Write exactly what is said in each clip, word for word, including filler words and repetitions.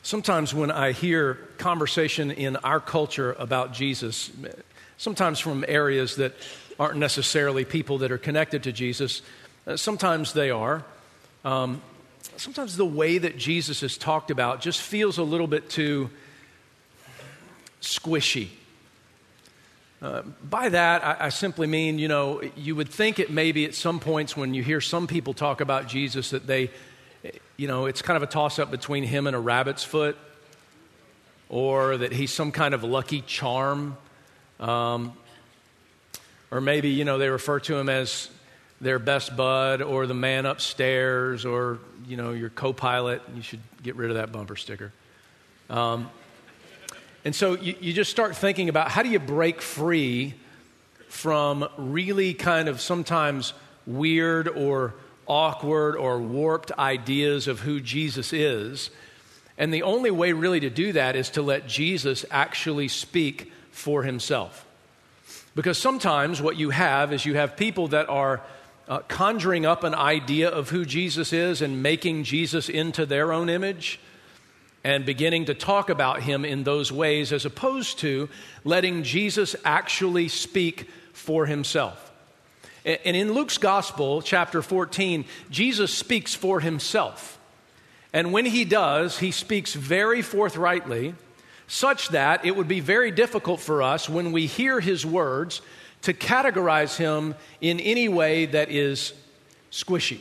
Sometimes when I hear conversation in our culture about Jesus, sometimes from areas that aren't necessarily people that are connected to Jesus, uh, sometimes they are. Um, sometimes the way that Jesus is talked about just feels a little bit too squishy. Uh, by that, I, I simply mean, you know, you would think it maybe at some points when you hear some people talk about Jesus that they, you know, it's kind of a toss-up between him and a rabbit's foot, or that he's some kind of lucky charm, um, or maybe, you know, they refer to him as their best bud, or the man upstairs, or, you know, your co-pilot. You should get rid of that bumper sticker. Um, and so you, you just start thinking about how do you break free from really kind of sometimes weird or awkward or warped ideas of who Jesus is. And the only way really to do that is to let Jesus actually speak for himself. Because sometimes what you have is you have people that are uh, conjuring up an idea of who Jesus is and making Jesus into their own image and beginning to talk about him in those ways, as opposed to letting Jesus actually speak for himself. And in Luke's Gospel, chapter fourteen, Jesus speaks for himself. And when he does, he speaks very forthrightly, such that it would be very difficult for us when we hear his words to categorize him in any way that is squishy.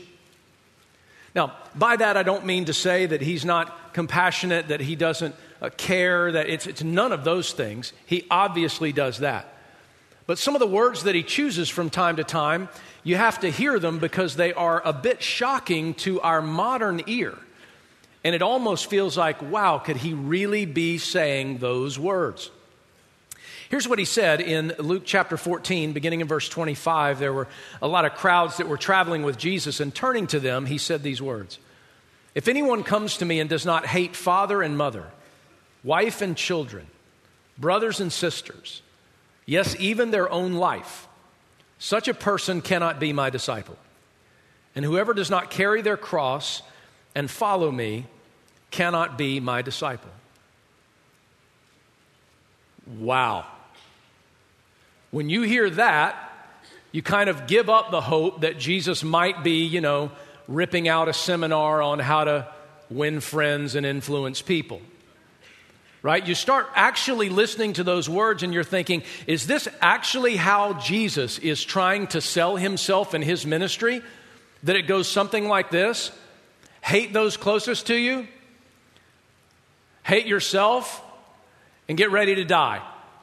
Now, by that I don't mean to say that he's not compassionate, that he doesn't uh, care, that it's, it's none of those things. He obviously does that. But some of the words that he chooses from time to time, you have to hear them because they are a bit shocking to our modern ear. And it almost feels like, wow, could he really be saying those words? Here's what he said in Luke chapter fourteen, beginning in verse twenty-five. There were a lot of crowds that were traveling with Jesus, and turning to them, he said these words. If anyone comes to me and does not hate father and mother, wife and children, brothers and sisters, yes, even their own life, such a person cannot be my disciple. And whoever does not carry their cross and follow me cannot be my disciple. Wow. When you hear that, you kind of give up the hope that Jesus might be, you know, ripping out a seminar on how to win friends and influence people. Right? You start actually listening to those words and you're thinking, is this actually how Jesus is trying to sell himself and his ministry? That it goes something like this: hate those closest to you, hate yourself, and get ready to die.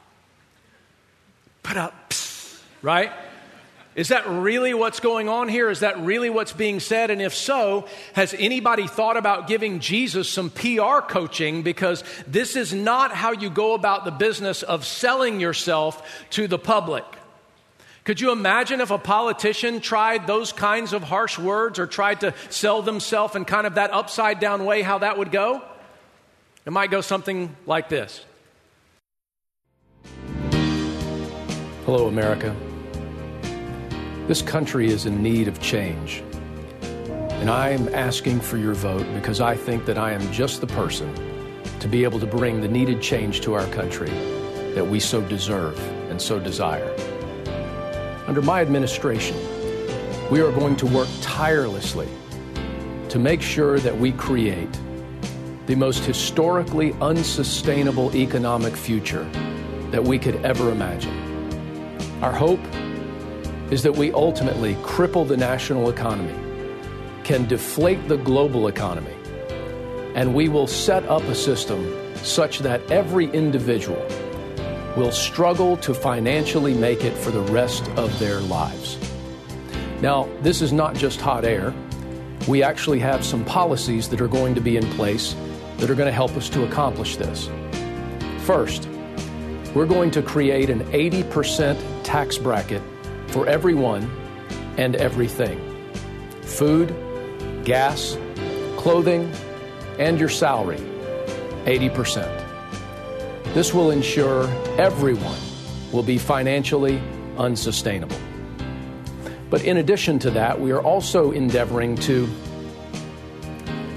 Put up, right? Is that really what's going on here? Is that really what's being said? And if so, has anybody thought about giving Jesus some P R coaching? Because this is not how you go about the business of selling yourself to the public. Could you imagine if a politician tried those kinds of harsh words or tried to sell themselves in kind of that upside down way, how that would go? It might go something like this. Hello, America. This country is in need of change, and I am asking for your vote because I think that I am just the person to be able to bring the needed change to our country that we so deserve and so desire. Under my administration, we are going to work tirelessly to make sure that we create the most historically unsustainable economic future that we could ever imagine. Our hope is that we ultimately cripple the national economy, can deflate the global economy, and we will set up a system such that every individual will struggle to financially make it for the rest of their lives. Now, this is not just hot air. We actually have some policies that are going to be in place that are going to help us to accomplish this. First, we're going to create an eighty percent tax bracket for everyone and everything. Food, gas, clothing, and your salary, eighty percent. This will ensure everyone will be financially unsustainable. But in addition to that, we are also endeavoring to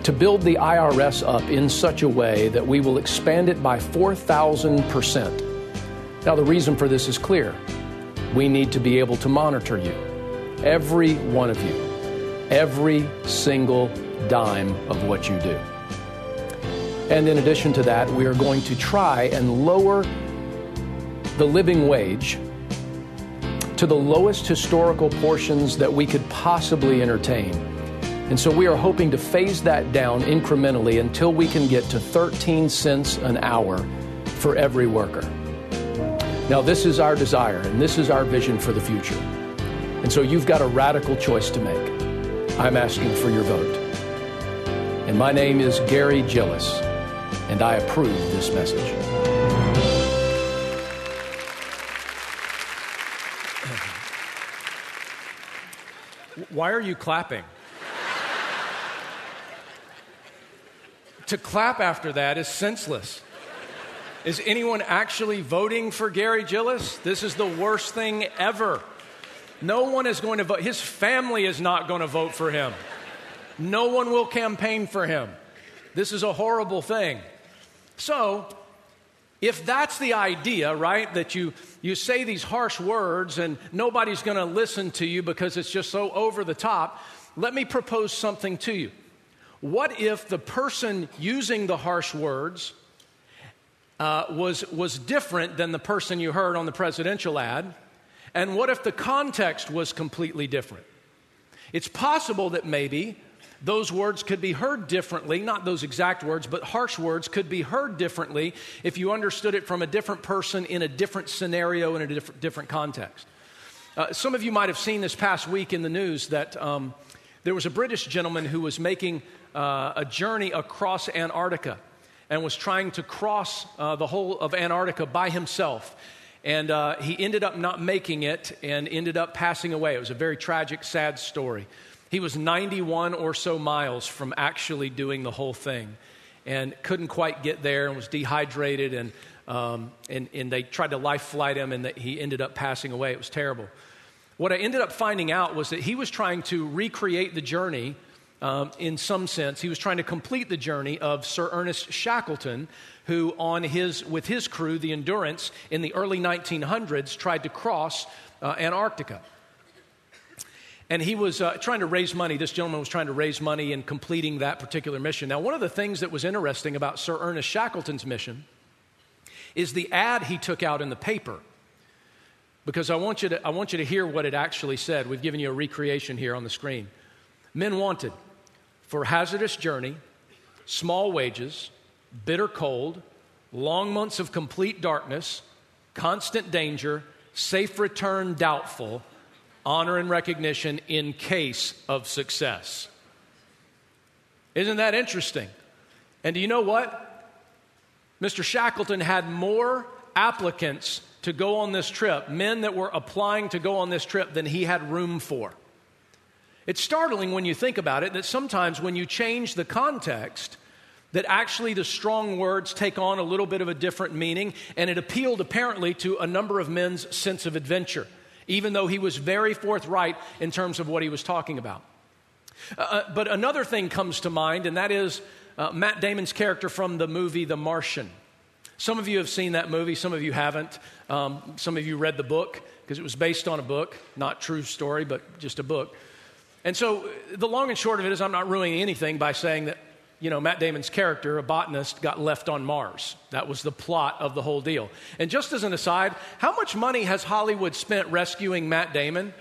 to build the I R S up in such a way that we will expand it by four thousand percent. Now, the reason for this is clear. We need to be able to monitor you, every one of you, every single dime of what you do. And in addition to that, we are going to try and lower the living wage to the lowest historical portions that we could possibly entertain. And so we are hoping to phase that down incrementally until we can get to thirteen cents an hour for every worker. Now, this is our desire, and this is our vision for the future. And so you've got a radical choice to make. I'm asking for your vote. And my name is Gary Gillis, and I approve this message. Why are you clapping? To clap after that is senseless. Is anyone actually voting for Gary Gillis? This is the worst thing ever. No one is going to vote. His family is not going to vote for him. No one will campaign for him. This is a horrible thing. So, if that's the idea, right, that you, you say these harsh words and nobody's going to listen to you because it's just so over the top, let me propose something to you. What if the person using the harsh words uh, was, was different than the person you heard on the presidential ad? And what if the context was completely different? It's possible that maybe those words could be heard differently, not those exact words, but harsh words could be heard differently if you understood it from a different person in a different scenario in a diff- different context. Uh, some of you might have seen this past week in the news that um, there was a British gentleman who was making uh, a journey across Antarctica and was trying to cross uh, the whole of Antarctica by himself. And uh, he ended up not making it and ended up passing away. It was a very tragic, sad story. He was ninety-one or so miles from actually doing the whole thing and couldn't quite get there and was dehydrated. And, um, and, and they tried to life flight him and that he ended up passing away. It was terrible. What I ended up finding out was that he was trying to recreate the journey um, in some sense. He was trying to complete the journey of Sir Ernest Shackleton, who on his, with his crew, the Endurance, in the early nineteen hundreds, tried to cross uh, Antarctica. And he was uh, trying to raise money. This gentleman was trying to raise money in completing that particular mission. Now, one of the things that was interesting about Sir Ernest Shackleton's mission is the ad he took out in the paper. Because I want you to, I want you to hear what it actually said. We've given you a recreation here on the screen. Men wanted for hazardous journey, small wages, bitter cold, long months of complete darkness, constant danger, safe return doubtful, honor and recognition in case of success. Isn't that interesting? And do you know what? Mister Shackleton had more applicants to go on this trip, men that were applying to go on this trip, than he had room for. It's startling when you think about it that sometimes when you change the context, that actually the strong words take on a little bit of a different meaning, and it appealed apparently to a number of men's sense of adventure, even though he was very forthright in terms of what he was talking about. Uh, but another thing comes to mind, and that is uh, Matt Damon's character from the movie The Martian. Some of you have seen that movie, some of you haven't. Um, some of you read the book, because it was based on a book, not true story, but just a book. And so the long and short of it is I'm not ruining anything by saying that, you know, Matt Damon's character, a botanist, got left on Mars. That was the plot of the whole deal. And just as an aside, how much money has Hollywood spent rescuing Matt Damon?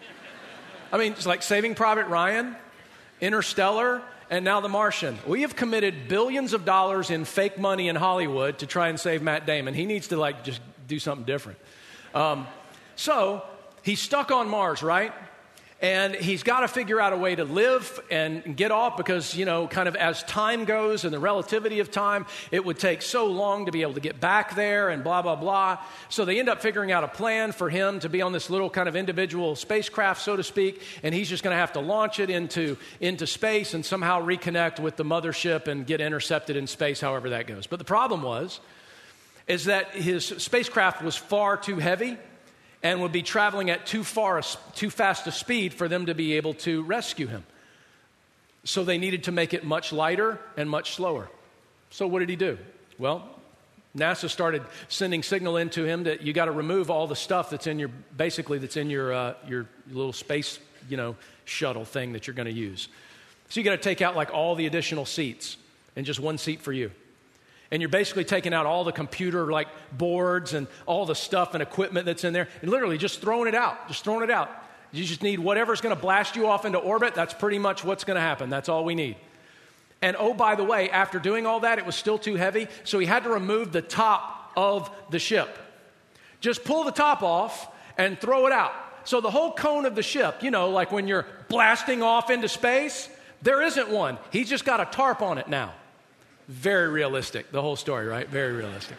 I mean, it's like Saving Private Ryan, Interstellar, and now The Martian. We have committed billions of dollars in fake money in Hollywood to try and save Matt Damon. He needs to, like, just do something different. Um, so he's stuck on Mars, right? And he's got to figure out a way to live and get off because, you know, kind of as time goes and the relativity of time, it would take so long to be able to get back there and blah, blah, blah. So they end up figuring out a plan for him to be on this little kind of individual spacecraft, so to speak, and he's just going to have to launch it into, into space and somehow reconnect with the mothership and get intercepted in space, however that goes. But the problem was, is that his spacecraft was far too heavy and would be traveling at too far, too fast a speed for them to be able to rescue him. So they needed to make it much lighter and much slower. So what did he do? Well, NASA started sending signal into him that you got to remove all the stuff that's in your, basically that's in your uh, your little space, you know, shuttle thing that you're going to use. So you got to take out like all the additional seats and just one seat for you. And you're basically taking out all the computer like boards and all the stuff and equipment that's in there and literally just throwing it out, just throwing it out. You just need whatever's going to blast you off into orbit. That's pretty much what's going to happen. That's all we need. And oh, by the way, after doing all that, it was still too heavy, so he had to remove the top of the ship. Just pull the top off and throw it out. So the whole cone of the ship, you know, like when you're blasting off into space, there isn't one. He's just got a tarp on it now. Very realistic, the whole story, right? Very realistic.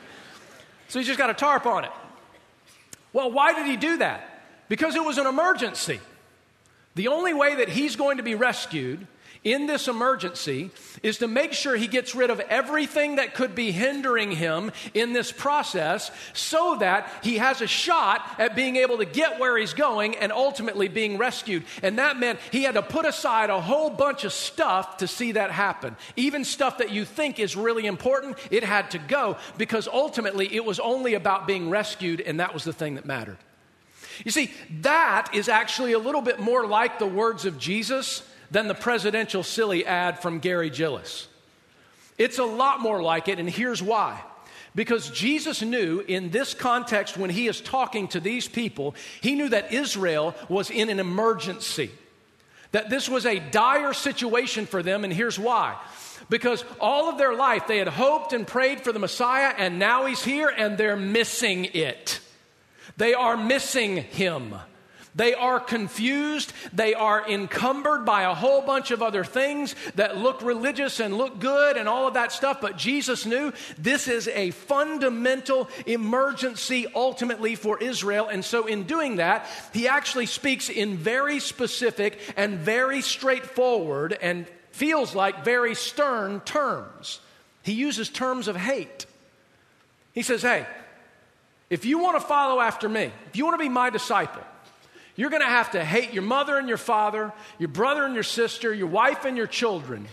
So he's just got a tarp on it. Well, why did he do that? Because it was an emergency. The only way that he's going to be rescued in this emergency is to make sure he gets rid of everything that could be hindering him in this process so that he has a shot at being able to get where he's going and ultimately being rescued. And that meant he had to put aside a whole bunch of stuff to see that happen. Even stuff that you think is really important, it had to go because ultimately it was only about being rescued, and that was the thing that mattered. You see, that is actually a little bit more like the words of Jesus than the presidential silly ad from Gary Gillis. It's a lot more like it, and here's why. Because Jesus knew in this context when he is talking to these people, he knew that Israel was in an emergency, that this was a dire situation for them, and here's why. Because all of their life they had hoped and prayed for the Messiah, and now he's here, and they're missing it. They are missing him. They are confused. They are encumbered by a whole bunch of other things that look religious and look good and all of that stuff. But Jesus knew this is a fundamental emergency ultimately for Israel. And so in doing that, he actually speaks in very specific and very straightforward and feels like very stern terms. He uses terms of hate. He says, hey, if you want to follow after me, if you want to be my disciple, you're going to have to hate your mother and your father, your brother and your sister, your wife and your children,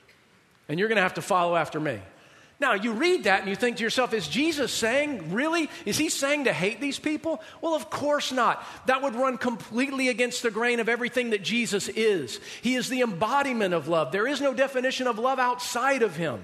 and you're going to have to follow after me. Now, you read that and you think to yourself, is Jesus saying, really? Is he saying to hate these people? Well, of course not. That would run completely against the grain of everything that Jesus is. He is the embodiment of love. There is no definition of love outside of him.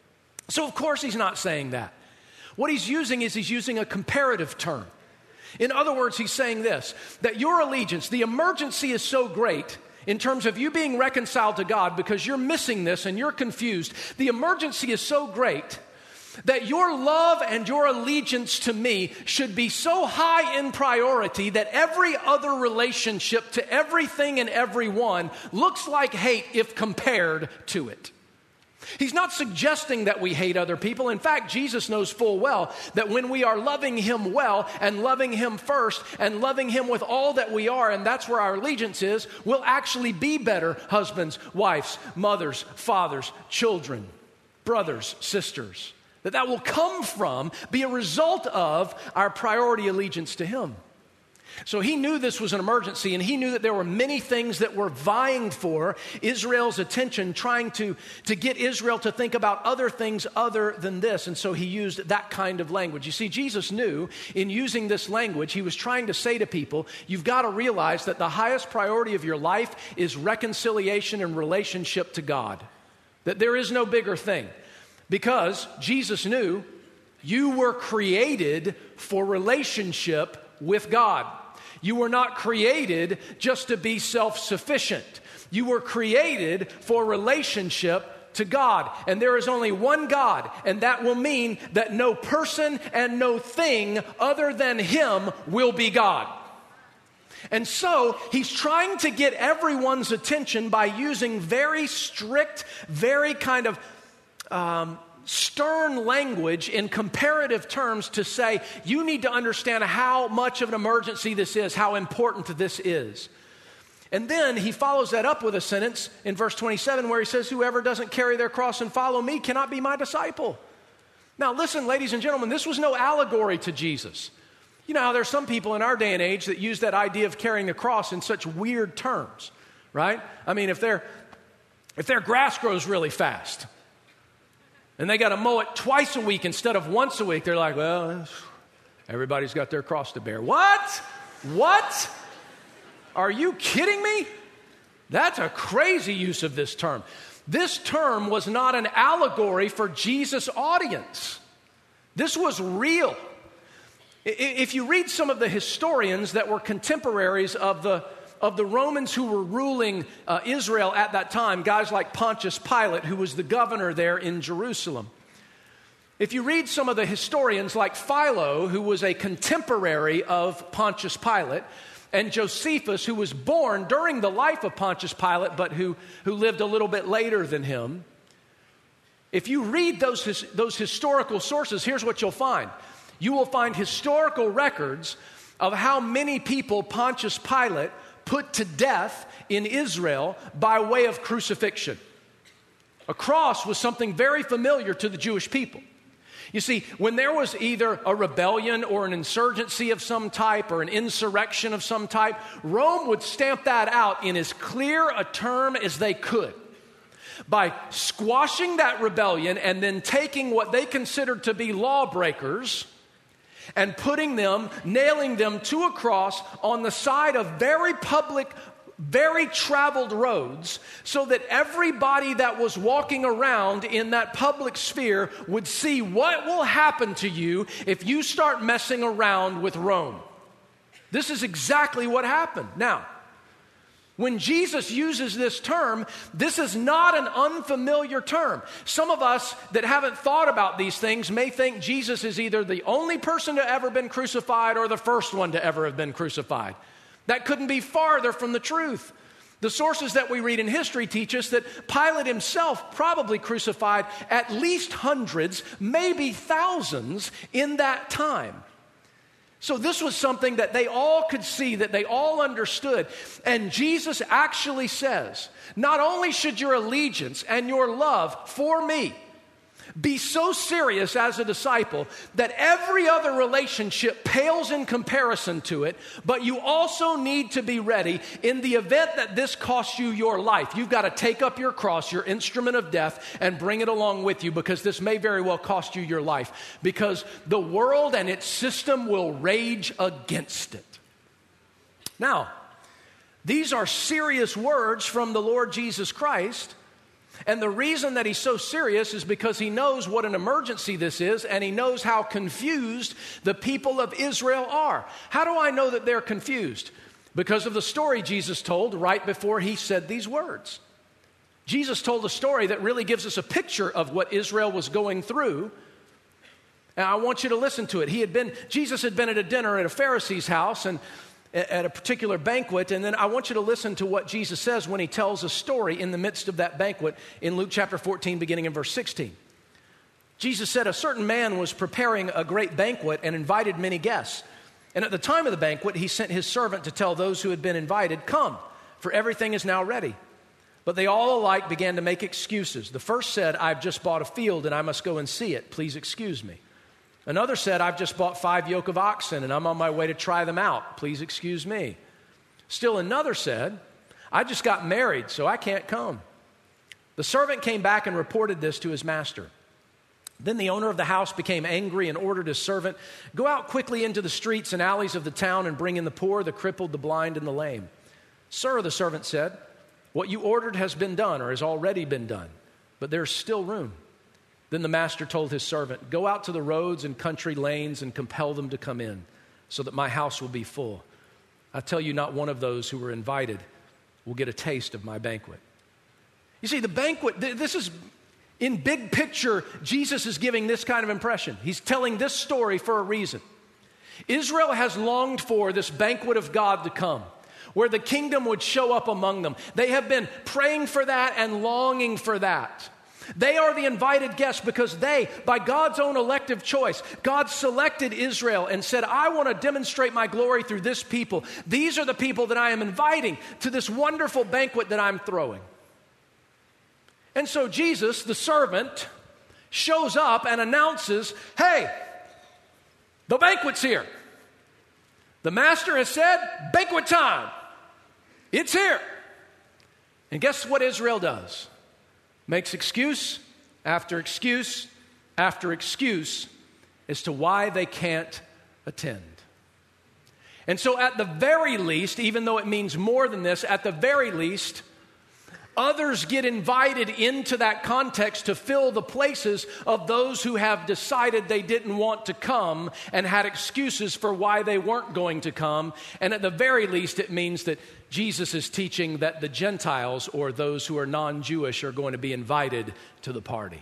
So, of course, he's not saying that. What he's using is he's using a comparative term. In other words, he's saying this, that your allegiance, the emergency is so great in terms of you being reconciled to God because you're missing this and you're confused. The emergency is so great that your love and your allegiance to me should be so high in priority that every other relationship to everything and everyone looks like hate if compared to it. He's not suggesting that we hate other people. In fact, Jesus knows full well that when we are loving him well and loving him first and loving him with all that we are, and that's where our allegiance is, we'll actually be better husbands, wives, mothers, fathers, children, brothers, sisters. That that will come from, be a result of our priority allegiance to him. So he knew this was an emergency, and he knew that there were many things that were vying for Israel's attention, trying to, to get Israel to think about other things other than this. And so he used that kind of language. You see, Jesus knew in using this language, he was trying to say to people, you've got to realize that the highest priority of your life is reconciliation and relationship to God. That there is no bigger thing. Because Jesus knew you were created for relationship with God. You were not created just to be self-sufficient. You were created for relationship to God. And there is only one God, and that will mean that no person and no thing other than him will be God. And so he's trying to get everyone's attention by using very strict, very kind of um, stern language in comparative terms to say, you need to understand how much of an emergency this is, how important this is. And then he follows that up with a sentence in verse twenty-seven where he says, whoever doesn't carry their cross and follow me cannot be my disciple. Now listen, ladies and gentlemen, this was no allegory to Jesus. You know how there's some people in our day and age that use that idea of carrying the cross in such weird terms, right? I mean, if they're If their grass grows really fast and they got to mow it twice a week instead of once a week, they're like, well, everybody's got their cross to bear. What? What? Are you kidding me? That's a crazy use of this term. This term was not an allegory for Jesus' audience. This was real. If you read some of the historians that were contemporaries of the of the Romans who were ruling uh, Israel at that time, guys like Pontius Pilate, who was the governor there in Jerusalem. If you read some of the historians like Philo, who was a contemporary of Pontius Pilate, and Josephus, who was born during the life of Pontius Pilate, but who, who lived a little bit later than him, if you read those, his, those historical sources, here's what you'll find. You will find historical records of how many people Pontius Pilate put to death in Israel by way of crucifixion. A cross was something very familiar to the Jewish people. You see, when there was either a rebellion or an insurgency of some type or an insurrection of some type, Rome would stamp that out in as clear a term as they could by squashing that rebellion and then taking what they considered to be lawbreakers and putting them, nailing them to a cross on the side of very public, very traveled roads, so that everybody that was walking around in that public sphere would see what will happen to you if you start messing around with Rome. This is exactly what happened. Now, when Jesus uses this term, this is not an unfamiliar term. Some of us that haven't thought about these things may think Jesus is either the only person to ever been crucified or the first one to ever have been crucified. That couldn't be farther from the truth. The sources that we read in history teach us that Pilate himself probably crucified at least hundreds, maybe thousands in that time. So this was something that they all could see, that they all understood. And Jesus actually says, not only should your allegiance and your love for me be so serious as a disciple that every other relationship pales in comparison to it, but you also need to be ready in the event that this costs you your life. You've got to take up your cross, your instrument of death, and bring it along with you, because this may very well cost you your life, because the world and its system will rage against it. Now, these are serious words from the Lord Jesus Christ. And the reason that he's so serious is because he knows what an emergency this is, and he knows how confused the people of Israel are. How do I know that they're confused? Because of the story Jesus told right before he said these words. Jesus told a story that really gives us a picture of what Israel was going through. And I want you to listen to it. He had been, Jesus had been at a dinner at a Pharisee's house, and at a particular banquet, and then I want you to listen to what Jesus says when he tells a story in the midst of that banquet in Luke chapter fourteen, beginning in verse sixteen. Jesus said, a certain man was preparing a great banquet and invited many guests. And at the time of the banquet, he sent his servant to tell those who had been invited, come, for everything is now ready. But they all alike began to make excuses. The first said, I've just bought a field and I must go and see it. Please excuse me. Another said, I've just bought five yoke of oxen and I'm on my way to try them out. Please excuse me. Still another said, I just got married, so I can't come. The servant came back and reported this to his master. Then the owner of the house became angry and ordered his servant, go out quickly into the streets and alleys of the town and bring in the poor, the crippled, the blind, and the lame. Sir, the servant said, what you ordered has been done or has already been done, but there's still room. Then the master told his servant, go out to the roads and country lanes and compel them to come in, so that my house will be full. I tell you, not one of those who were invited will get a taste of my banquet. You see, the banquet, this is, in big picture, Jesus is giving this kind of impression. He's telling this story for a reason. Israel has longed for this banquet of God to come, where the kingdom would show up among them. They have been praying for that and longing for that. They are the invited guests because they, by God's own elective choice, God selected Israel and said, I want to demonstrate my glory through this people. These are the people that I am inviting to this wonderful banquet that I'm throwing. And so Jesus, the servant, shows up and announces, hey, the banquet's here. The master has said, banquet time. It's here. And guess what Israel does? makes excuse after excuse after excuse as to why they can't attend. And so at the very least, even though it means more than this, at the very least, others get invited into that context to fill the places of those who have decided they didn't want to come and had excuses for why they weren't going to come. And at the very least, it means that Jesus is teaching that the Gentiles, or those who are non-Jewish, are going to be invited to the party.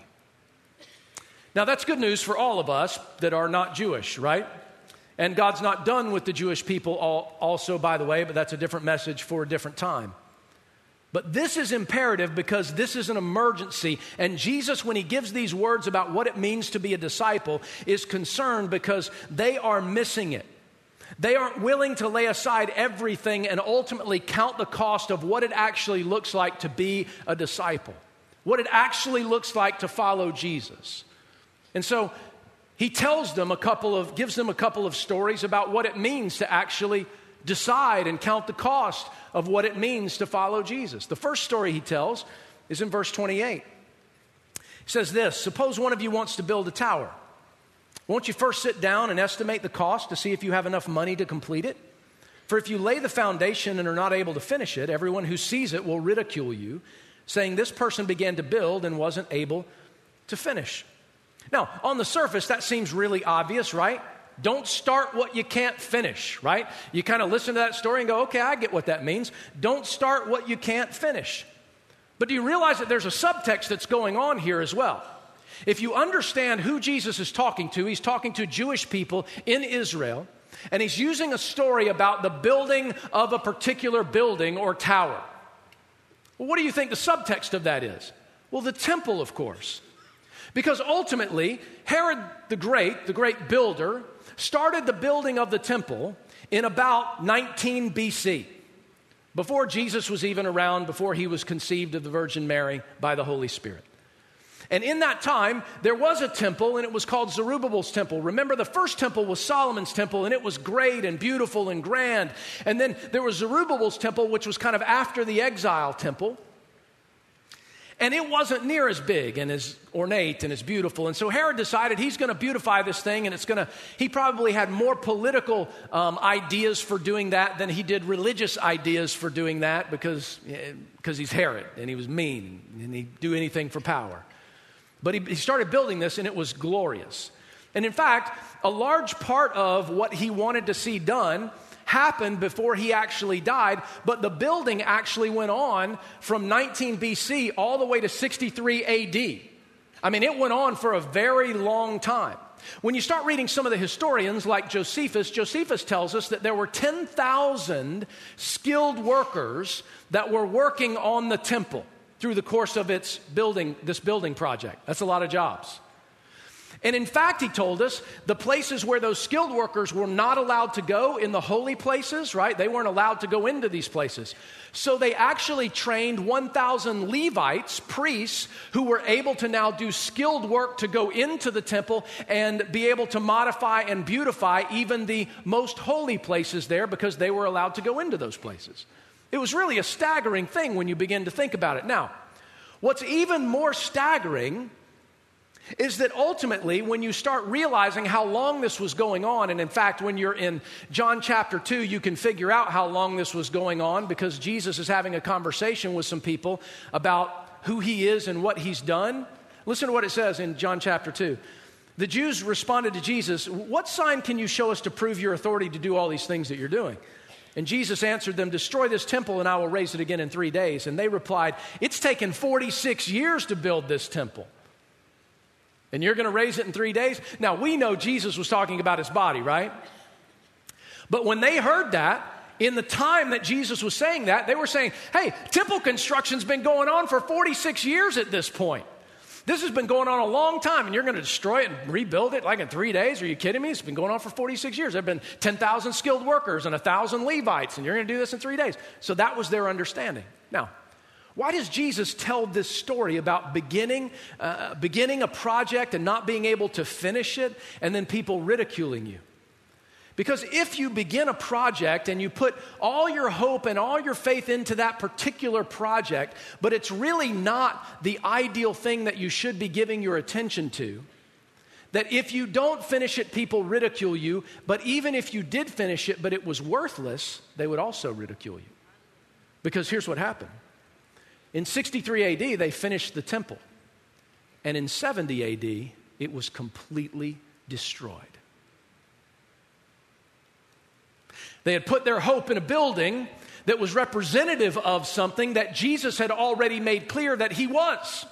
Now, that's good news for all of us that are not Jewish, right? And God's not done with the Jewish people all, also, by the way, but that's a different message for a different time. But this is imperative because this is an emergency. And Jesus, when he gives these words about what it means to be a disciple, is concerned because they are missing it. They aren't willing to lay aside everything and ultimately count the cost of what it actually looks like to be a disciple, what it actually looks like to follow Jesus. And so he tells them a couple of, gives them a couple of stories about what it means to actually decide and count the cost of what it means to follow Jesus. The first story he tells is in verse twenty-eight. He says this: suppose one of you wants to build a tower. Won't you first sit down and estimate the cost to see if you have enough money to complete it? For if you lay the foundation and are not able to finish it, everyone who sees it will ridicule you, saying, this person began to build and wasn't able to finish. Now, on the surface, that seems really obvious, right? Don't start what you can't finish, right? You kind of listen to that story and go, okay, I get what that means. Don't start what you can't finish. But do you realize that there's a subtext that's going on here as well? If you understand who Jesus is talking to, he's talking to Jewish people in Israel, and he's using a story about the building of a particular building or tower. Well, what do you think the subtext of that is? Well, the temple, of course. Because ultimately, Herod the Great, the great builder, started the building of the temple in about nineteen B C, before Jesus was even around, before he was conceived of the Virgin Mary by the Holy Spirit. And in that time, there was a temple, and it was called Zerubbabel's temple. Remember, the first temple was Solomon's temple, and it was great and beautiful and grand. And then there was Zerubbabel's temple, which was kind of after the exile temple. And it wasn't near as big and as ornate and as beautiful. And so Herod decided he's going to beautify this thing, and it's going to, he probably had more political um, ideas for doing that than he did religious ideas for doing that, because, because he's Herod, and he was mean, and he'd do anything for power. But he, he started building this, and it was glorious. And in fact, a large part of what he wanted to see done happened before he actually died, but the building actually went on from nineteen B C all the way to sixty-three A D. I mean, it went on for a very long time. When you start reading some of the historians like Josephus, Josephus tells us that there were ten thousand skilled workers that were working on the temple through the course of its building, this building project. That's a lot of jobs. And in fact, he told us, the places where those skilled workers were not allowed to go, in the holy places, right? They weren't allowed to go into these places. So they actually trained one thousand Levites, priests, who were able to now do skilled work to go into the temple and be able to modify and beautify even the most holy places there, because they were allowed to go into those places. It was really a staggering thing when you begin to think about it. Now, what's even more staggering is that ultimately, when you start realizing how long this was going on, and in fact, when you're in John chapter two, you can figure out how long this was going on, because Jesus is having a conversation with some people about who he is and what he's done. Listen to what it says in John chapter two. The Jews responded to Jesus, "What sign can you show us to prove your authority to do all these things that you're doing?" And Jesus answered them, "Destroy this temple and I will raise it again in three days. And they replied, "It's taken forty-six years to build this temple, and you're going to raise it in three days?" Now, we know Jesus was talking about his body, right? But when they heard that, in the time that Jesus was saying that, they were saying, hey, temple construction's been going on for forty-six years at this point. This has been going on a long time, and you're going to destroy it and rebuild it like in three days? Are you kidding me? It's been going on for forty-six years. There have been ten thousand skilled workers and one thousand Levites, and you're going to do this in three days. So that was their understanding. Now, why does Jesus tell this story about beginning, uh, beginning a project and not being able to finish it, and then people ridiculing you? Because if you begin a project and you put all your hope and all your faith into that particular project, but it's really not the ideal thing that you should be giving your attention to, that if you don't finish it, people ridicule you, but even if you did finish it, but it was worthless, they would also ridicule you. Because here's what happened. In sixty-three A D, they finished the temple. And in seventy A D, it was completely destroyed. They had put their hope in a building that was representative of something that Jesus had already made clear that he was.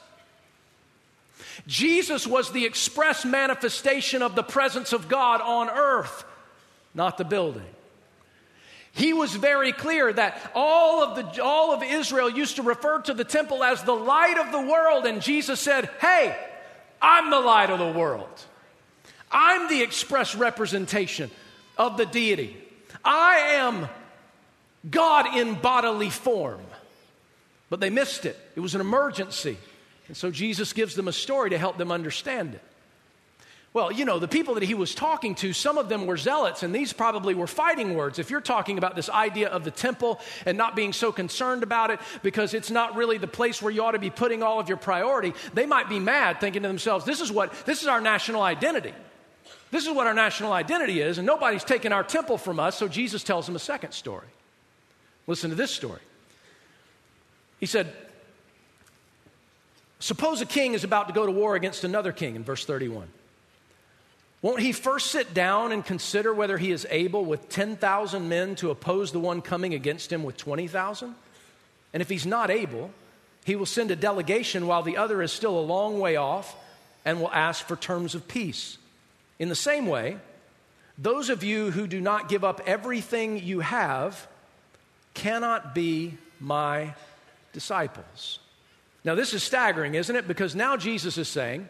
Jesus was the express manifestation of the presence of God on earth, not the building. He was very clear that all of the all of Israel used to refer to the temple as the light of the world, and Jesus said, "Hey, I'm the light of the world. I'm the express representation of the deity. I am God in bodily form." But they missed it. It was an emergency. And so Jesus gives them a story to help them understand it. Well, you know, the people that he was talking to, some of them were zealots, and these probably were fighting words. If you're talking about this idea of the temple and not being so concerned about it because it's not really the place where you ought to be putting all of your priority, they might be mad thinking to themselves, this is what, this is our national identity. This is what our national identity is, and nobody's taken our temple from us, so Jesus tells them a second story. Listen to this story. He said, suppose a king is about to go to war against another king, in verse thirty-one. Won't he first sit down and consider whether he is able with ten thousand men to oppose the one coming against him with twenty thousand? And if he's not able, he will send a delegation while the other is still a long way off and will ask for terms of peace. In the same way, those of you who do not give up everything you have cannot be my disciples. Now, this is staggering, isn't it? Because now Jesus is saying,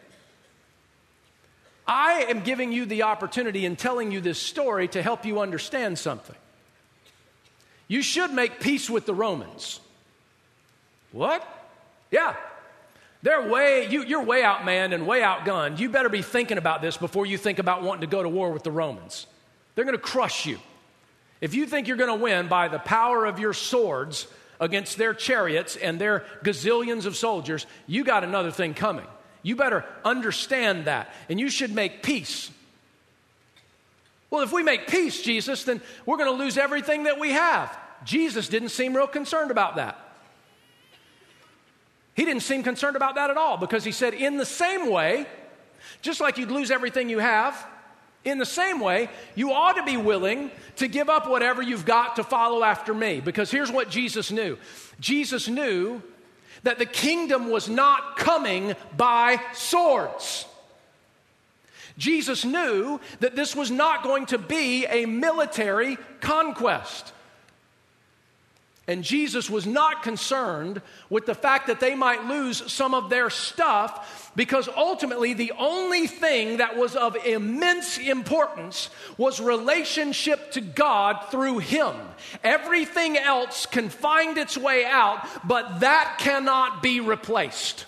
I am giving you the opportunity in telling you this story to help you understand something. You should make peace with the Romans. What? Yeah. They're way, you, you're way outmanned and way outgunned. You better be thinking about this before you think about wanting to go to war with the Romans. They're going to crush you. If you think you're going to win by the power of your swords against their chariots and their gazillions of soldiers, you got another thing coming. You better understand that, and you should make peace. Well, if we make peace, Jesus, then we're going to lose everything that we have. Jesus didn't seem real concerned about that. He didn't seem concerned about that at all, because he said, in the same way, just like you'd lose everything you have, in the same way, you ought to be willing to give up whatever you've got to follow after me. Because here's what Jesus knew. Jesus knew that the kingdom was not coming by swords. Jesus knew that this was not going to be a military conquest. And Jesus was not concerned with the fact that they might lose some of their stuff, because ultimately the only thing that was of immense importance was relationship to God through Him. Everything else can find its way out, but that cannot be replaced.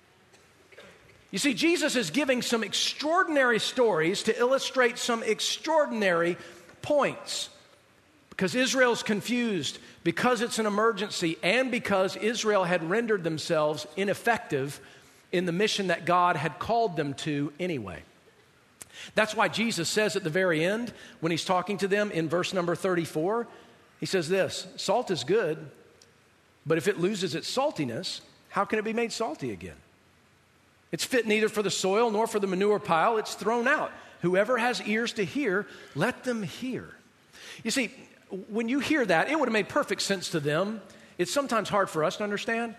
You see, Jesus is giving some extraordinary stories to illustrate some extraordinary points. Because Israel's confused, because it's an emergency, and because Israel had rendered themselves ineffective in the mission that God had called them to anyway. That's why Jesus says at the very end, when he's talking to them in verse number thirty-four, he says this, salt is good, but if it loses its saltiness, how can it be made salty again? It's fit neither for the soil nor for the manure pile, it's thrown out. Whoever has ears to hear, let them hear. You see, when you hear that, it would have made perfect sense to them. It's sometimes hard for us to understand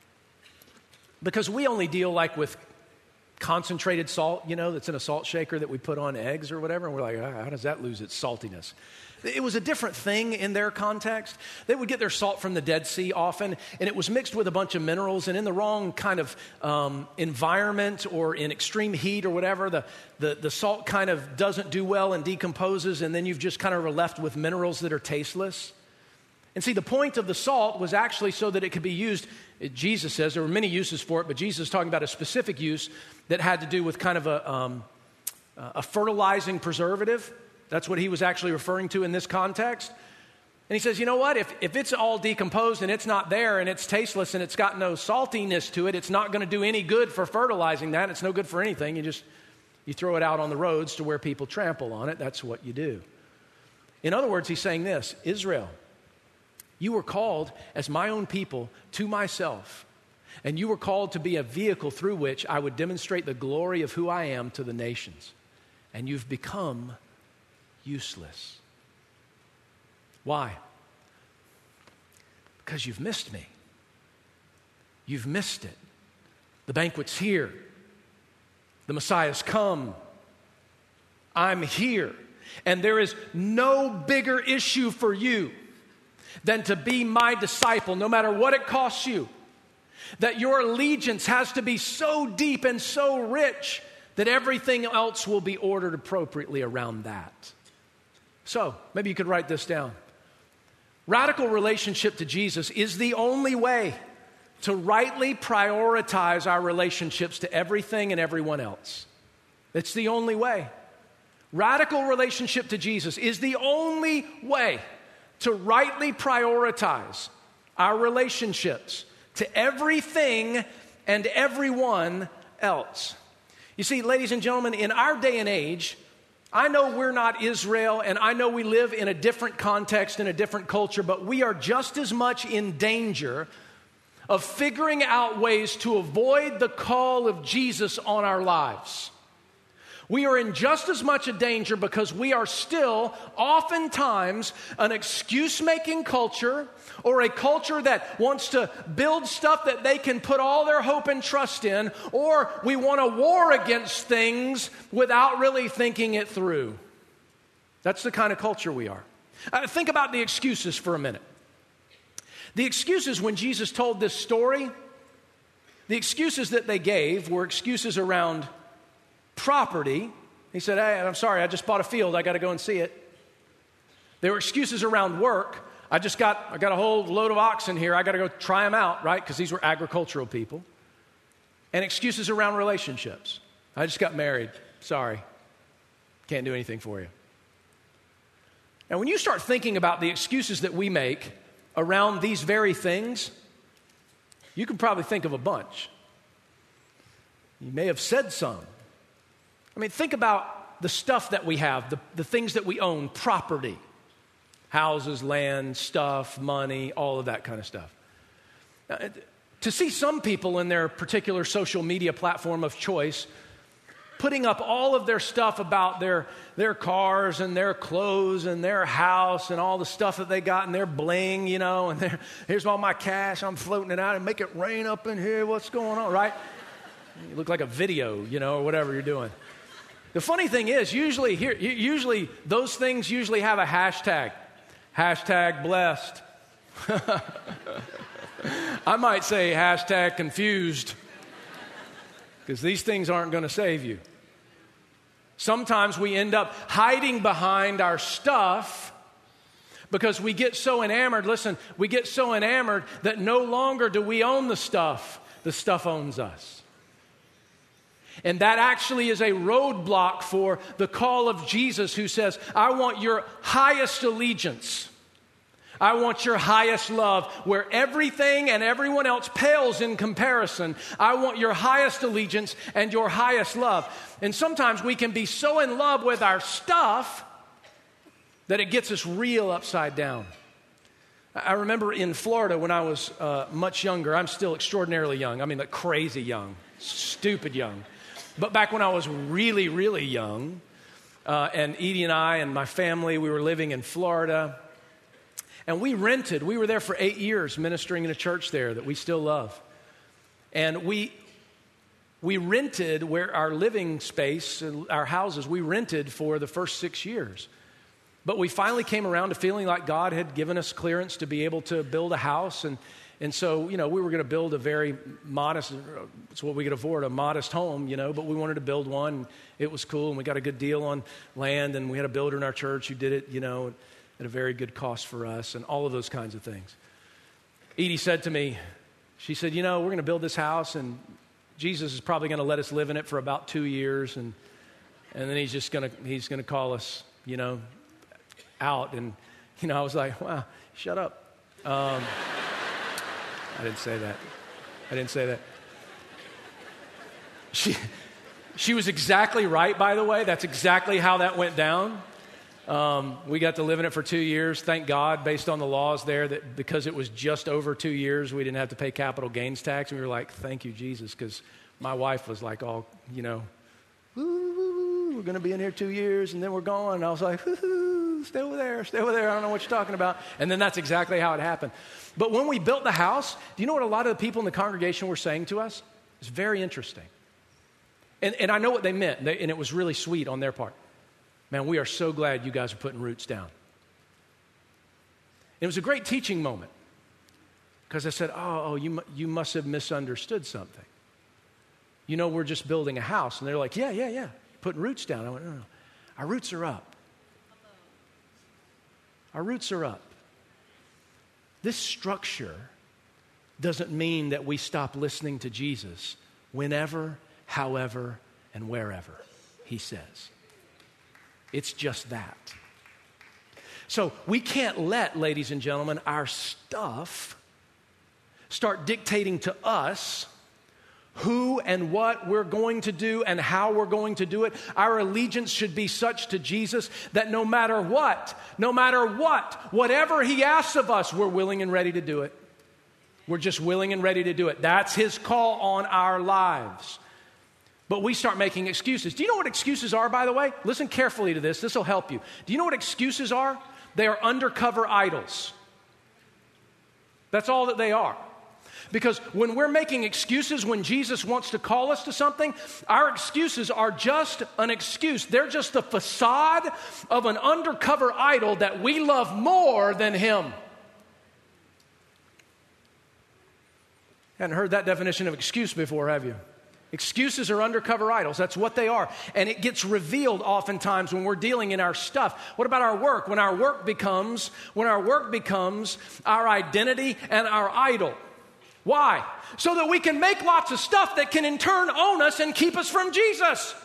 because we only deal like with concentrated salt, you know, that's in a salt shaker that we put on eggs or whatever. And we're like, how does that lose its saltiness? It was a different thing in their context. They would get their salt from the Dead Sea often, and it was mixed with a bunch of minerals, and in the wrong kind of um, environment or in extreme heat or whatever, the, the, the salt kind of doesn't do well and decomposes, and then you've just kind of are left with minerals that are tasteless. And see, the point of the salt was actually so that it could be used. Jesus says there were many uses for it, but Jesus is talking about a specific use that had to do with kind of a, um, a fertilizing preservative. That's what he was actually referring to in this context. And he says, you know what? If, if it's all decomposed and it's not there and it's tasteless and it's got no saltiness to it, it's not going to do any good for fertilizing that. It's no good for anything. You just, you throw it out on the roads to where people trample on it. That's what you do. In other words, he's saying this, Israel, you were called as my own people to myself, and you were called to be a vehicle through which I would demonstrate the glory of who I am to the nations. And you've become useless. Why? Because you've missed me. You've missed it. The banquet's here. The Messiah's come. I'm here. And there is no bigger issue for you than to be my disciple, no matter what it costs you. That your allegiance has to be so deep and so rich that everything else will be ordered appropriately around that. So, maybe you could write this down. Radical relationship to Jesus is the only way to rightly prioritize our relationships to everything and everyone else. It's the only way. Radical relationship to Jesus is the only way to rightly prioritize our relationships to everything and everyone else. You see, ladies and gentlemen, in our day and age, I know we're not Israel, and I know we live in a different context, in a different culture, but we are just as much in danger of figuring out ways to avoid the call of Jesus on our lives. We are in just as much a danger because we are still oftentimes an excuse-making culture, or a culture that wants to build stuff that they can put all their hope and trust in, or we want to war against things without really thinking it through. That's the kind of culture we are. Uh, think about the excuses for a minute. The excuses when Jesus told this story, the excuses that they gave were excuses around property. He said, hey, I'm sorry, I just bought a field. I got to go and see it. There were excuses around work. I just got, I got a whole load of oxen here. I got to go try them out, right? Because these were agricultural people. And excuses around relationships. I just got married. Sorry. Can't do anything for you. Now, when you start thinking about the excuses that we make around these very things, you can probably think of a bunch. You may have said some. I mean, think about the stuff that we have, the, the things that we own, property, houses, land, stuff, money, all of that kind of stuff. Now, to see some people in their particular social media platform of choice putting up all of their stuff about their, their cars and their clothes and their house and all the stuff that they got and their bling, you know, and their, here's all my cash, I'm floating it out and make it rain up in here, what's going on, right? You look like a video, you know, or whatever you're doing. The funny thing is, usually here, usually those things usually have a hashtag. Hashtag blessed. I might say hashtag confused, because these things aren't going to save you. Sometimes we end up hiding behind our stuff because we get so enamored. Listen, we get so enamored that no longer do we own the stuff. The stuff owns us. And that actually is a roadblock for the call of Jesus, who says, I want your highest allegiance. I want your highest love, where everything and everyone else pales in comparison. I want your highest allegiance and your highest love. And sometimes we can be so in love with our stuff that it gets us real upside down. I remember in Florida when I was uh, much younger. I'm still extraordinarily young. I mean, like crazy young, stupid young. But back when I was really, really young, uh, and Edie and I and my family, we were living in Florida. And we rented, we were there for eight years ministering in a church there that we still love. And we we rented where our living space, our houses, we rented for the first six years. But we finally came around to feeling like God had given us clearance to be able to build a house. And, and so, you know, we were going to build a very modest, it's what we could afford, a modest home, you know, but we wanted to build one. It was cool, and we got a good deal on land, and we had a builder in our church who did it, you know, at a very good cost for us, and all of those kinds of things. Edie said to me, she said, you know, we're going to build this house, and Jesus is probably going to let us live in it for about two years, and and then he's just going to he's going to call us you know, out. And, you know, I was like, wow, shut up. Um, I didn't say that. I didn't say that. She, she was exactly right, by the way. That's exactly how that went down. Um, we got to live in it for two years. Thank God, based on the laws there, that because it was just over two years, we didn't have to pay capital gains tax. And we were like, thank you, Jesus, because my wife was like all, you know, woo, we're going to be in here two years, and then we're gone. And I was like, woo, stay over there, stay over there. I don't know what you're talking about. And then that's exactly how it happened. But when we built the house, do you know what a lot of the people in the congregation were saying to us? It's very interesting. And, and I know what they meant, they, and it was really sweet on their part. Man, we are so glad you guys are putting roots down. It was a great teaching moment because I said, oh, oh you, you must have misunderstood something. You know, we're just building a house. And they're like, yeah, yeah, yeah, putting roots down. I went, no, no, our roots are up. Our roots are up. This structure doesn't mean that we stop listening to Jesus whenever, however, and wherever he says. It's just that. So we can't let, ladies and gentlemen, our stuff start dictating to us who and what we're going to do and how we're going to do it. Our allegiance should be such to Jesus that no matter what, no matter what, whatever he asks of us, we're willing and ready to do it. We're just willing and ready to do it. That's his call on our lives. But we start making excuses. Do you know what excuses are, by the way? Listen carefully to this. This will help you. Do you know what excuses are? They are undercover idols. That's all that they are. Because when we're making excuses when Jesus wants to call us to something, our excuses are just an excuse. They're just the facade of an undercover idol that we love more than him. Hadn't heard that definition of excuse before, have you? Excuses are undercover idols. That's what they are. And it gets revealed oftentimes when we're dealing in our stuff. What about our work? When our work becomes, when our work becomes our identity and our idol. Why? So that we can make lots of stuff that can in turn own us and keep us from Jesus.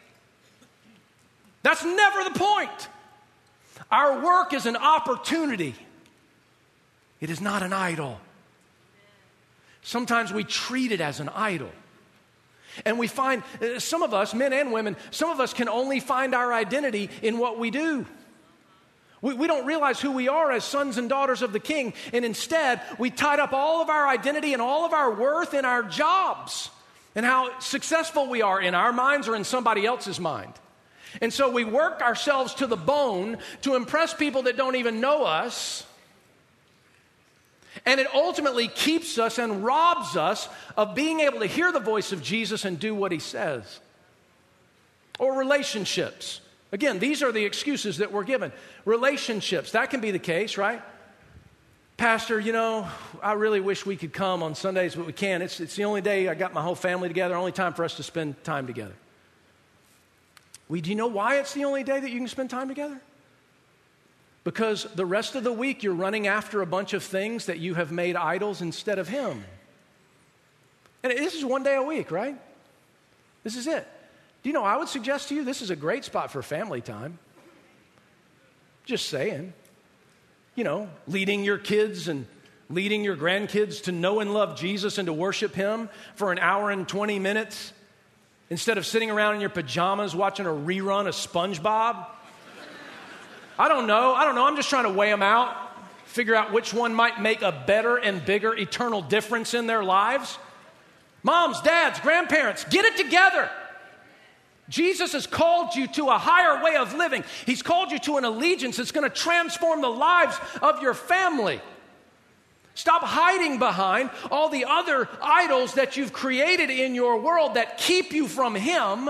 That's never the point. Our work is an opportunity. It is not an idol. Sometimes we treat it as an idol. And we find, uh, some of us, men and women, some of us can only find our identity in what we do. We, we don't realize who we are as sons and daughters of the King. And instead, we tied up all of our identity and all of our worth in our jobs and how successful we are in our minds or in somebody else's mind. And so we work ourselves to the bone to impress people that don't even know us. And it ultimately keeps us and robs us of being able to hear the voice of Jesus and do what he says. Or relationships. Again, these are the excuses that we're given. Relationships, that can be the case, right? Pastor, you know, I really wish we could come on Sundays, but we can't. It's, it's the only day I got my whole family together, only time for us to spend time together. Well, do you know why it's the only day that you can spend time together? Because the rest of the week you're running after a bunch of things that you have made idols instead of him. And this is one day a week, right? This is it. Do you know, I would suggest to you this is a great spot for family time. Just saying. You know, leading your kids and leading your grandkids to know and love Jesus and to worship him for an hour and twenty minutes instead of sitting around in your pajamas watching a rerun of SpongeBob. I don't know. I don't know. I'm just trying to weigh them out, figure out which one might make a better and bigger eternal difference in their lives. Moms, dads, grandparents, get it together. Jesus has called you to a higher way of living. He's called you to an allegiance that's going to transform the lives of your family. Stop hiding behind all the other idols that you've created in your world that keep you from him.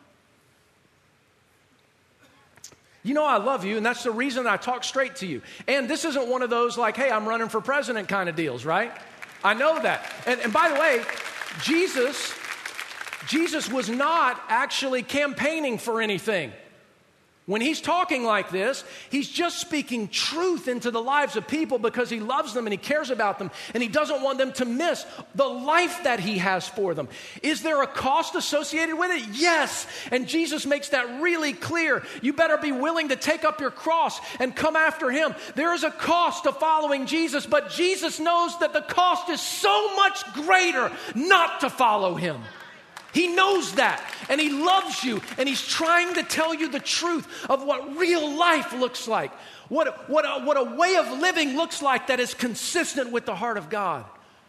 You know I love you, and that's the reason I talk straight to you. And this isn't one of those like, hey, I'm running for president kind of deals, right? I know that. And, and by the way, Jesus, Jesus was not actually campaigning for anything When he's talking like this, he's just speaking truth into the lives of people because he loves them and he cares about them and he doesn't want them to miss the life that he has for them. Is there a cost associated with it? Yes. And Jesus makes that really clear. You better be willing to take up your cross and come after him. There is a cost to following Jesus, but Jesus knows that the cost is so much greater not to follow him. He knows that, and he loves you, and he's trying to tell you the truth of what real life looks like, what, what, a, what a way of living looks like that is consistent with the heart of God.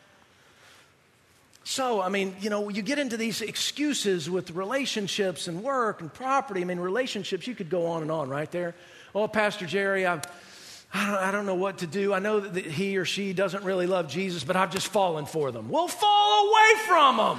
So, I mean, you know, you get into these excuses with relationships and work and property. I mean, relationships, you could go on and on right there. Oh, Pastor Jerry, I, I, don't, I don't know what to do. I know that he or she doesn't really love Jesus, but I've just fallen for them. Well, fall away from them.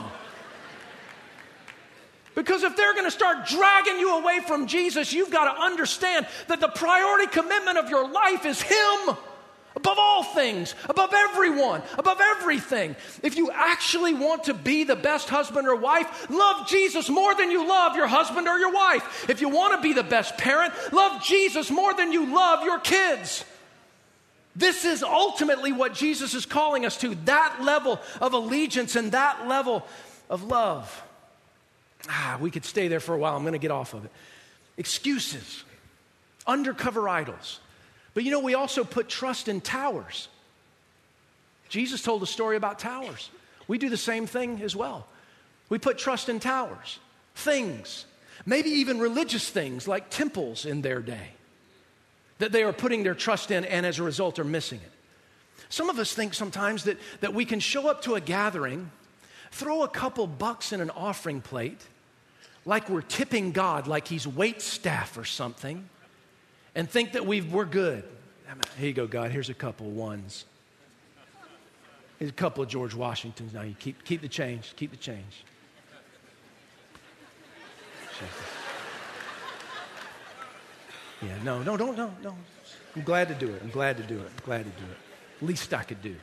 Because if they're going to start dragging you away from Jesus, you've got to understand that the priority commitment of your life is him. Above all things, above everyone, above everything. If you actually want to be the best husband or wife, love Jesus more than you love your husband or your wife. If you want to be the best parent, love Jesus more than you love your kids. This is ultimately what Jesus is calling us to, that level of allegiance and that level of love. Ah, we could stay there for a while. I'm going to get off of it. Excuses, undercover idols. But you know, we also put trust in towers. Jesus told a story about towers. We do the same thing as well. We put trust in towers, things, maybe even religious things like temples in their day that they are putting their trust in and as a result are missing it. Some of us think sometimes that, that we can show up to a gathering, throw a couple bucks in an offering plate, like we're tipping God, like he's wait staff or something, and think that we've, we're good. Here you go, God. Here's a couple ones. Here's a couple of George Washingtons. Now you keep, keep the change. Keep the change. Yeah, no, no, don't, no, no. I'm glad to do it. I'm glad to do it. I'm glad to do it. Least I could do.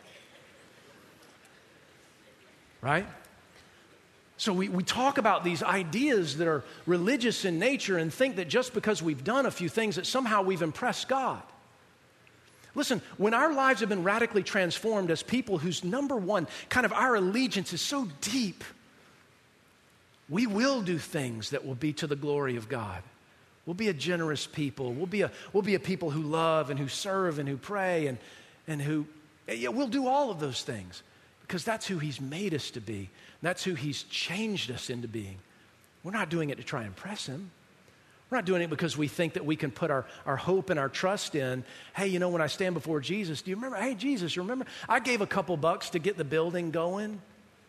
Right? So we, we talk about these ideas that are religious in nature and think that just because we've done a few things that somehow we've impressed God. Listen, when our lives have been radically transformed as people whose number one, kind of our allegiance is so deep, we will do things that will be to the glory of God. We'll be a generous people. We'll be a, we'll be a people who love and who serve and who pray and, and who, yeah, we'll do all of those things because that's who he's made us to be. That's who he's changed us into being. We're not doing it to try and impress him. We're not doing it because we think that we can put our, our hope and our trust in, hey, you know, when I stand before Jesus, do you remember, hey, Jesus, you remember, I gave a couple bucks to get the building going.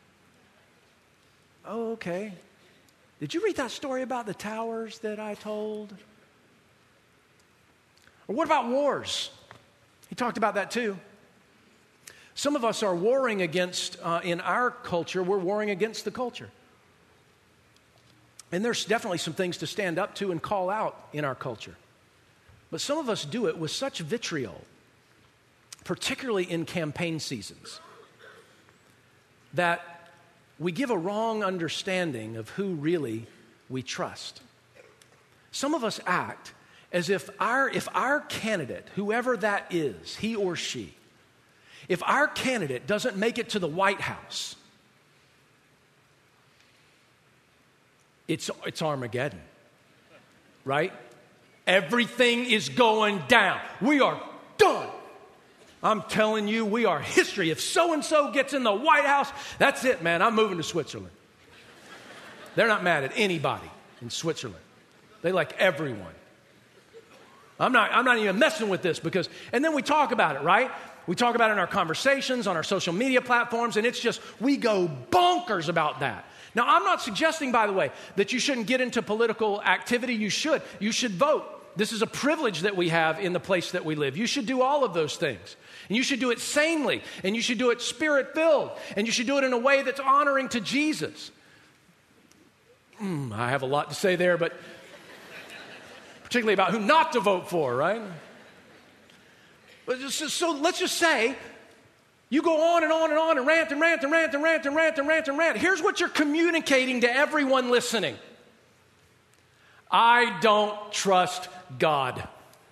Oh, okay. Did you read that story about the towers that I told? Or what about wars? He talked about that too. Some of us are warring against, uh, in our culture, we're warring against the culture. And there's definitely some things to stand up to and call out in our culture. But some of us do it with such vitriol, particularly in campaign seasons, that we give a wrong understanding of who really we trust. Some of us act as if our, if our candidate, whoever that is, he or she, if our candidate doesn't make it to the White House, it's, it's Armageddon, right? Everything is going down. We are done. I'm telling you, we are history. If so-and-so gets in the White House, that's it, man. I'm moving to Switzerland. They're not mad at anybody in Switzerland. They like everyone. I'm not, I'm not even messing with this because, and then we talk about it, right? We talk about it in our conversations, on our social media platforms, and it's just, we go bonkers about that. Now, I'm not suggesting, by the way, that you shouldn't get into political activity. You should. You should vote. This is a privilege that we have in the place that we live. You should do all of those things. And you should do it sanely. And you should do it spirit-filled. And you should do it in a way that's honoring to Jesus. Mm, I have a lot to say there, but particularly about who not to vote for, right? So let's just say you go on and on and on and rant and rant and rant and rant and rant and rant and rant. Here's what you're communicating to everyone listening. I don't trust God.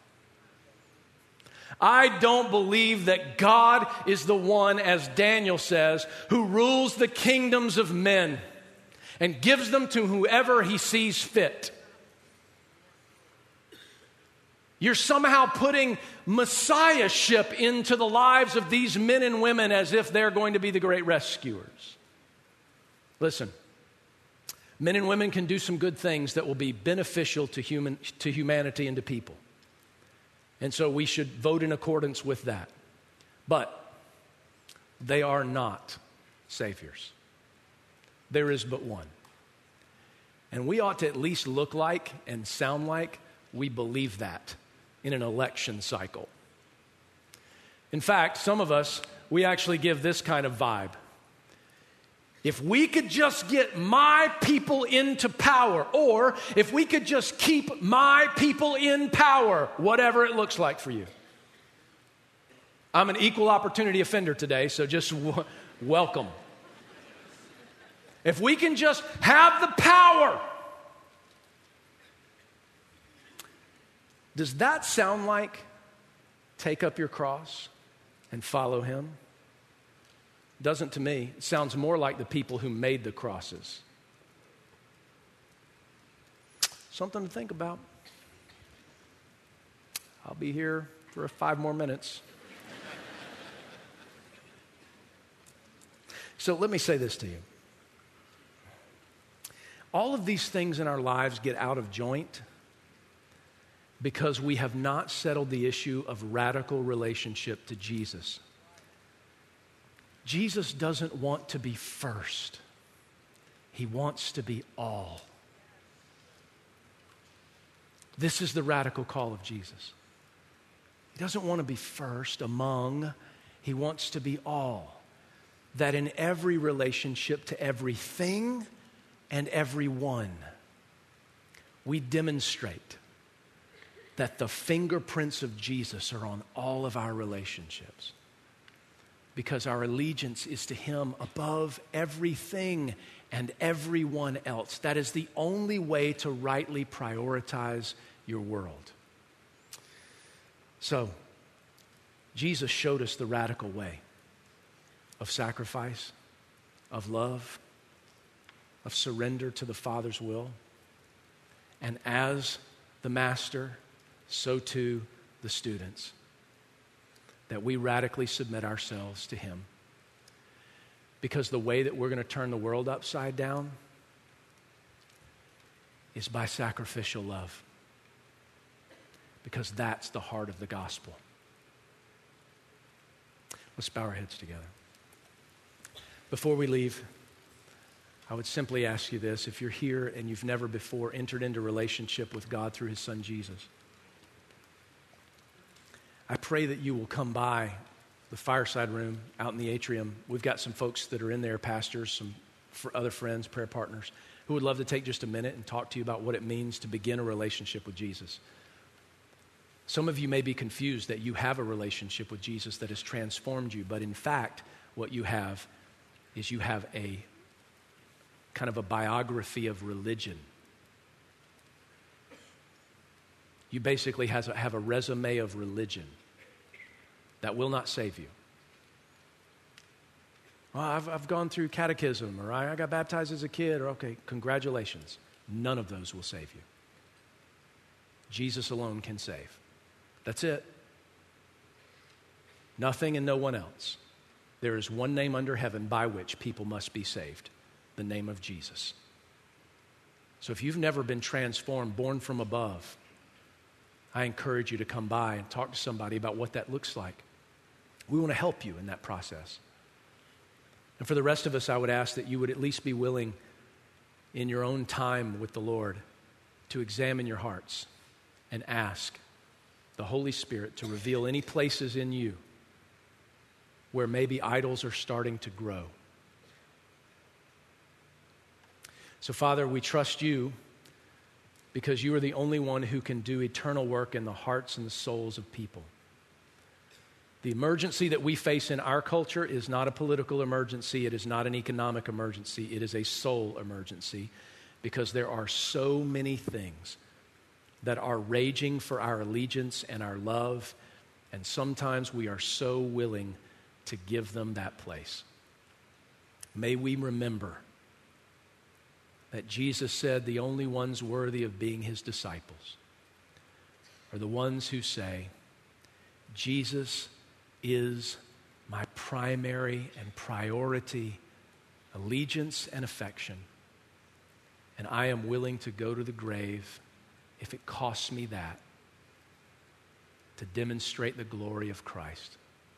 I don't believe that God is the one, as Daniel says, who rules the kingdoms of men and gives them to whoever he sees fit. You're somehow putting messiahship into the lives of these men and women as if they're going to be the great rescuers. Listen, men and women can do some good things that will be beneficial to human, to humanity and to people. And so we should vote in accordance with that. But they are not saviors. There is but one. And we ought to at least look like and sound like we believe that in an election cycle. In fact, some of us, we actually give this kind of vibe. If we could just get my people into power, or if we could just keep my people in power, whatever it looks like for you. I'm an equal opportunity offender today, so just w- welcome. If we can just have the power. Does that sound like take up your cross and follow him? Doesn't to me. It sounds more like the people who made the crosses. Something to think about. I'll be here for five more minutes. So let me say this to you. All of these things in our lives get out of joint because we have not settled the issue of radical relationship to Jesus. Jesus doesn't want to be first. He wants to be all. This is the radical call of Jesus. He doesn't want to be first among. He wants to be all. That in every relationship to everything and everyone, we demonstrate that the fingerprints of Jesus are on all of our relationships. Because our allegiance is to him above everything and everyone else. That is the only way to rightly prioritize your world. So, Jesus showed us the radical way of sacrifice, of love, of surrender to the Father's will. And as the master, so too the students. That we radically submit ourselves to him. Because the way that we're going to turn the world upside down is by sacrificial love. Because that's the heart of the gospel. Let's bow our heads together. Before we leave, I would simply ask you this. If you're here and you've never before entered into relationship with God through his son Jesus, I pray that you will come by the fireside room out in the atrium. We've got some folks that are in there, pastors, some for other friends, prayer partners, who would love to take just a minute and talk to you about what it means to begin a relationship with Jesus. Some of you may be confused that you have a relationship with Jesus that has transformed you, but in fact, what you have is you have a kind of a biography of religion. You basically has a, have a resume of religion that will not save you. Well, I've, I've gone through catechism, or I, I got baptized as a kid, or okay, congratulations. None of those will save you. Jesus alone can save. That's it. Nothing and no one else. There is one name under heaven by which people must be saved, the name of Jesus. So if you've never been transformed, born from above, I encourage you to come by and talk to somebody about what that looks like. We want to help you in that process. And for the rest of us, I would ask that you would at least be willing in your own time with the Lord to examine your hearts and ask the Holy Spirit to reveal any places in you where maybe idols are starting to grow. So, Father, we trust you because you are the only one who can do eternal work in the hearts and the souls of people. The emergency that we face in our culture is not a political emergency. It is not an economic emergency. It is a soul emergency because there are so many things that are raging for our allegiance and our love, and sometimes we are so willing to give them that place. May we remember that Jesus said the only ones worthy of being his disciples are the ones who say, Jesus is my primary and priority allegiance and affection, and I am willing to go to the grave if it costs me that to demonstrate the glory of Christ.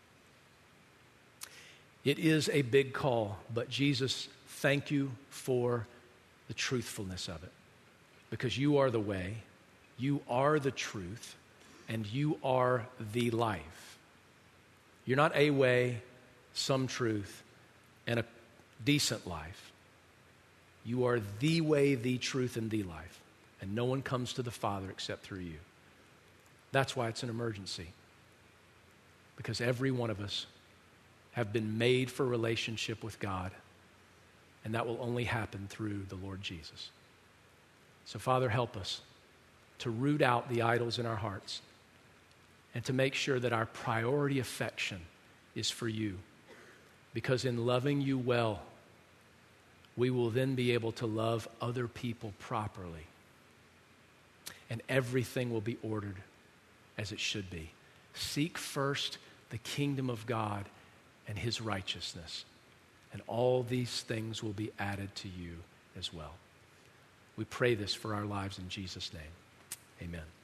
It is a big call, but Jesus, thank you for the truthfulness of it, because you are the way, you are the truth, and you are the life. You're not a way, some truth, and a decent life. You are the way, the truth, and the life, and no one comes to the Father except through you. That's why it's an emergency, because every one of us have been made for relationship with God, and that will only happen through the Lord Jesus. So, Father, help us to root out the idols in our hearts and to make sure that our priority affection is for you, because in loving you well, we will then be able to love other people properly, and everything will be ordered as it should be. Seek first the kingdom of God and his righteousness, and all these things will be added to you as well. We pray this for our lives in Jesus' name. Amen.